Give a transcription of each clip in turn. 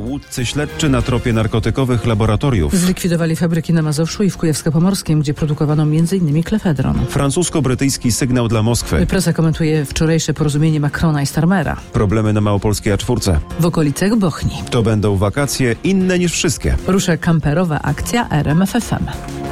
Łódcy śledczy na tropie narkotykowych laboratoriów. Zlikwidowali fabryki na Mazowszu i w Kujawsko-Pomorskim, gdzie produkowano m.in. klefedron. Francusko-brytyjski sygnał dla Moskwy. Prasa komentuje wczorajsze porozumienie Macrona i Starmera. Problemy na małopolskiej A4. W okolicach Bochni. To będą wakacje inne niż wszystkie. Rusza kamperowa akcja RMF FM.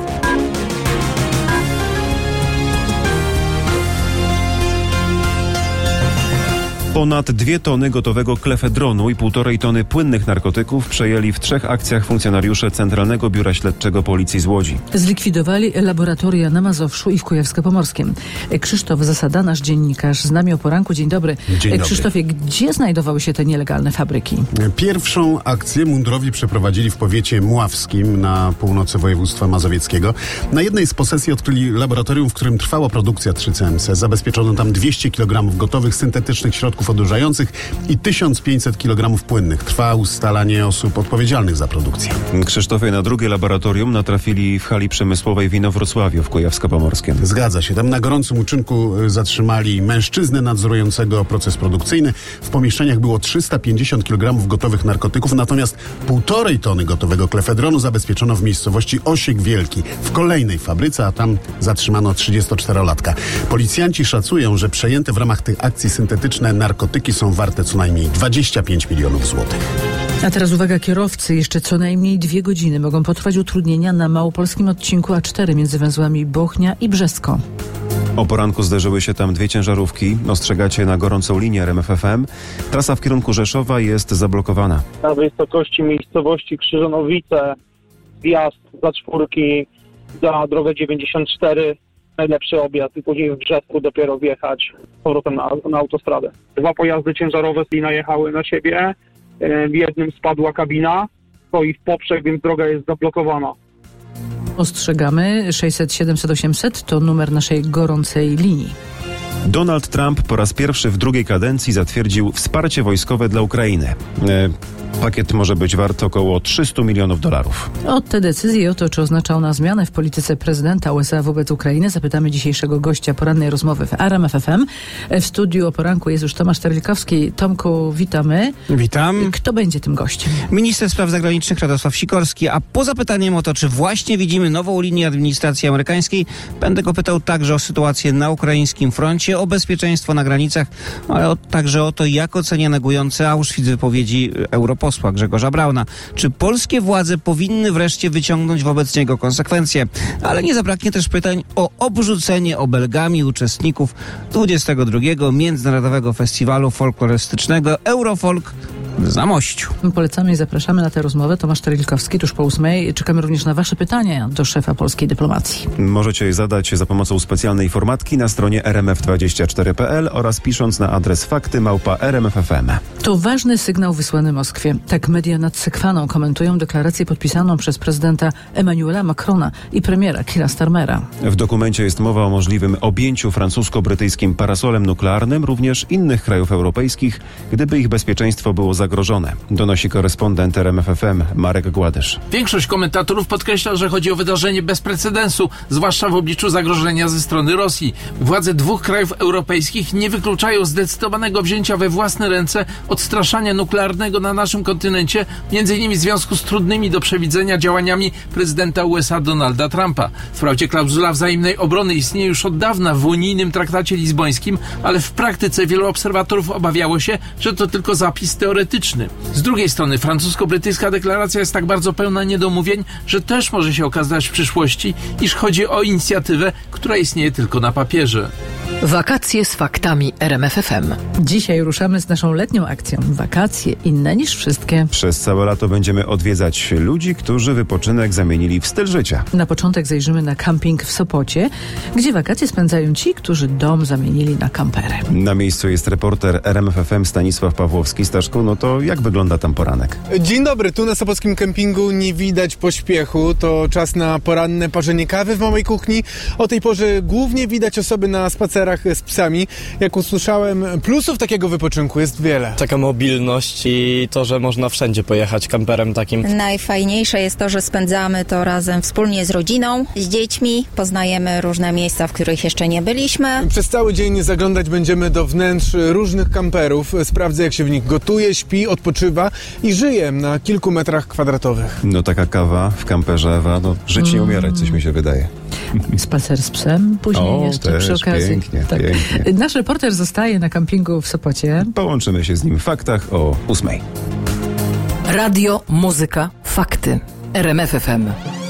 Ponad 2 tony gotowego klefedronu i 1,5 tony płynnych narkotyków przejęli w 3 akcjach funkcjonariusze Centralnego Biura Śledczego Policji z Łodzi. Zlikwidowali laboratoria na Mazowszu i w Kujawsko-Pomorskim. Krzysztof Zasada, nasz dziennikarz, z nami o poranku. Dzień dobry. Dzień dobry. Krzysztofie, gdzie znajdowały się te nielegalne fabryki? Pierwszą akcję mundurowi przeprowadzili w powiecie mławskim na północy województwa mazowieckiego. Na jednej z posesji odkryli laboratorium, w którym trwała produkcja 3CMC. Zabezpieczono tam 200 kg gotowych, syntetycznych środków odurzających i 1500 kg płynnych. Trwa ustalanie osób odpowiedzialnych za produkcję. Krzysztofie, na drugie laboratorium natrafili w hali przemysłowej w Inowrocławiu w Kujawsko-Pomorskim. Zgadza się. Tam na gorącym uczynku zatrzymali mężczyznę nadzorującego proces produkcyjny. W pomieszczeniach było 350 kg gotowych narkotyków, natomiast 1,5 tony gotowego klefedronu zabezpieczono w miejscowości Osiek Wielki, w kolejnej fabryce, a tam zatrzymano 34-latka. Policjanci szacują, że przejęte w ramach tych akcji syntetyczne narkotyki są warte co najmniej 25 milionów złotych. A teraz uwaga, kierowcy. Jeszcze co najmniej 2 godziny mogą potrwać utrudnienia na małopolskim odcinku A4 między węzłami Bochnia i Brzesko. O poranku zderzyły się tam 2 ciężarówki. Ostrzegacie na gorącą linię RMF FM. Trasa w kierunku Rzeszowa jest zablokowana. Na wysokości miejscowości Krzyżanowice zjazd za 4 za drogę 94. Najlepszy objazd i później w Brzesku dopiero wjechać z powrotem na autostradę. 2 pojazdy ciężarowe najechały na siebie. W jednym spadła kabina, stoi w poprzek, więc droga jest zablokowana. Ostrzegamy, 600 700 800 to numer naszej gorącej linii. Donald Trump po raz pierwszy w drugiej kadencji zatwierdził wsparcie wojskowe dla Ukrainy. Pakiet może być wart około $300 milionów. O te decyzje i o to, czy oznacza ona zmianę w polityce prezydenta USA wobec Ukrainy, zapytamy dzisiejszego gościa porannej rozmowy w RMF FM. W studiu o poranku jest już Tomasz Terlikowski. Tomku, witamy. Witam. Kto będzie tym gościem? Minister spraw zagranicznych Radosław Sikorski, a poza pytaniem o to, czy właśnie widzimy nową linię administracji amerykańskiej, będę go pytał także o sytuację na ukraińskim froncie, o bezpieczeństwo na granicach, ale także o to, jak ocenia negujące Auschwitz wypowiedzi europosła Grzegorza Brauna. Czy polskie władze powinny wreszcie wyciągnąć wobec niego konsekwencje? Ale nie zabraknie też pytań o obrzucenie obelgami uczestników 22. Międzynarodowego Festiwalu Folklorystycznego Eurofolk w Zamościu. Polecamy i zapraszamy na tę rozmowę. Tomasz Terlikowski, tuż po 8:00. Czekamy również na wasze pytania do szefa polskiej dyplomacji. Możecie je zadać za pomocą specjalnej formatki na stronie rmf24.pl oraz pisząc na adres fakty@rmf.fm. To ważny sygnał wysłany Moskwie. Tak media nad Sekwaną komentują deklarację podpisaną przez prezydenta Emmanuela Macrona i premiera Keira Starmera. W dokumencie jest mowa o możliwym objęciu francusko-brytyjskim parasolem nuklearnym również innych krajów europejskich, gdyby ich bezpieczeństwo było zagrożone. Donosi korespondent RMF FM Marek Gładysz. Większość komentatorów podkreśla, że chodzi o wydarzenie bez precedensu, zwłaszcza w obliczu zagrożenia ze strony Rosji. Władze 2 krajów europejskich nie wykluczają zdecydowanego wzięcia we własne ręce odstraszania nuklearnego na naszym kontynencie, m.in. w związku z trudnymi do przewidzenia działaniami prezydenta USA Donalda Trumpa. Wprawdzie klauzula wzajemnej obrony istnieje już od dawna w unijnym traktacie lizbońskim, ale w praktyce wielu obserwatorów obawiało się, że to tylko zapis teoretyczny. Z drugiej strony francusko-brytyjska deklaracja jest tak bardzo pełna niedomówień, że też może się okazać w przyszłości, iż chodzi o inicjatywę, która istnieje tylko na papierze. Wakacje z faktami RMF FM. Dzisiaj ruszamy z naszą letnią akcją. Wakacje inne niż wszystkie. Przez całe lato będziemy odwiedzać ludzi, którzy wypoczynek zamienili w styl życia. Na początek zajrzymy na camping w Sopocie, gdzie wakacje spędzają ci, którzy dom zamienili na kamperę. Na miejscu jest reporter RMF FM Stanisław Pawłowski. Staszku, no to jak wygląda tam poranek? Dzień dobry, tu na sopockim kempingu nie widać pośpiechu. To czas na poranne parzenie kawy w małej kuchni. O tej porze głównie widać osoby na spacerach spacerach z psami. Jak usłyszałem, plusów takiego wypoczynku jest wiele. Taka mobilność i to, że można wszędzie pojechać kamperem takim. Najfajniejsze jest to, że spędzamy to razem wspólnie z rodziną, z dziećmi. Poznajemy różne miejsca, w których jeszcze nie byliśmy. Przez cały dzień zaglądać będziemy do wnętrz różnych kamperów. Sprawdzę, jak się w nich gotuje, śpi, odpoczywa i żyje na kilku metrach kwadratowych. No taka kawa w kamperze, Ewa, no żyć nie umierać, coś mi się wydaje. Spacer z psem, później jeszcze też przy okazji. pięknie. Nasz reporter zostaje na kampingu w Sopocie. Połączymy się z nim w faktach o 8:00. Radio, muzyka, fakty. RMF FM.